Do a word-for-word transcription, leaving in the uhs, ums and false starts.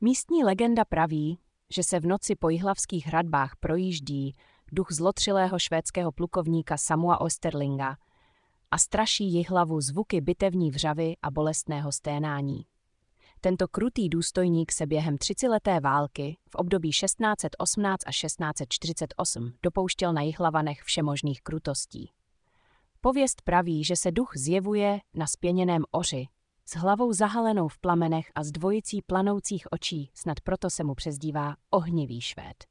Místní legenda praví, že se v noci po jihlavských hradbách projíždí duch zlotřilého švédského plukovníka Samua Osterlinga a straší Jihlavu zvuky bitevní vřavy a bolestného sténání. Tento krutý důstojník se během třicetileté války v období šestnáct set osmnáct až šestnáct set čtyřicet osm dopouštěl na Jihlavanech všemožných krutostí. Pověst praví, že se duch zjevuje na spěněném oři, s hlavou zahalenou v plamenech a s dvojicí planoucích očí, snad proto se mu přezdívá ohnivý Švéd.